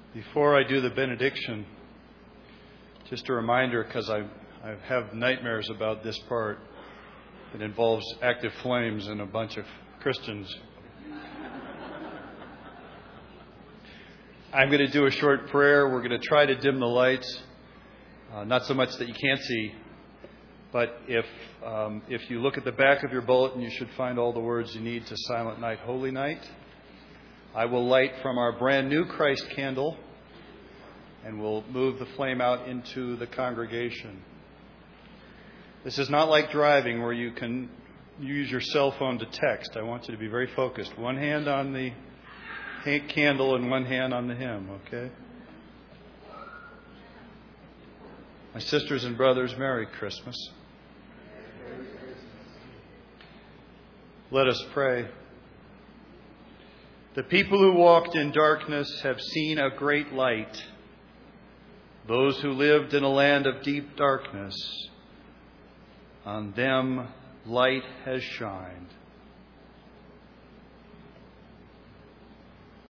Before I do the benediction, just a reminder, because I have nightmares about this part. It involves active flames and a bunch of Christians. I'm going to do a short prayer. We're going to try to dim the lights, not so much that you can't see, but if you look at the back of your bulletin, you should find all the words you need to Silent Night, Holy Night. I will light from our brand new Christ candle, and we'll move the flame out into the congregation. This is not like driving where you can use your cell phone to text. I want you to be very focused. One hand on the candle and one hand on the hymn, okay? My sisters and brothers, Merry Christmas. Let us pray. The people who walked in darkness have seen a great light. Those who lived in a land of deep darkness, on them light has shined.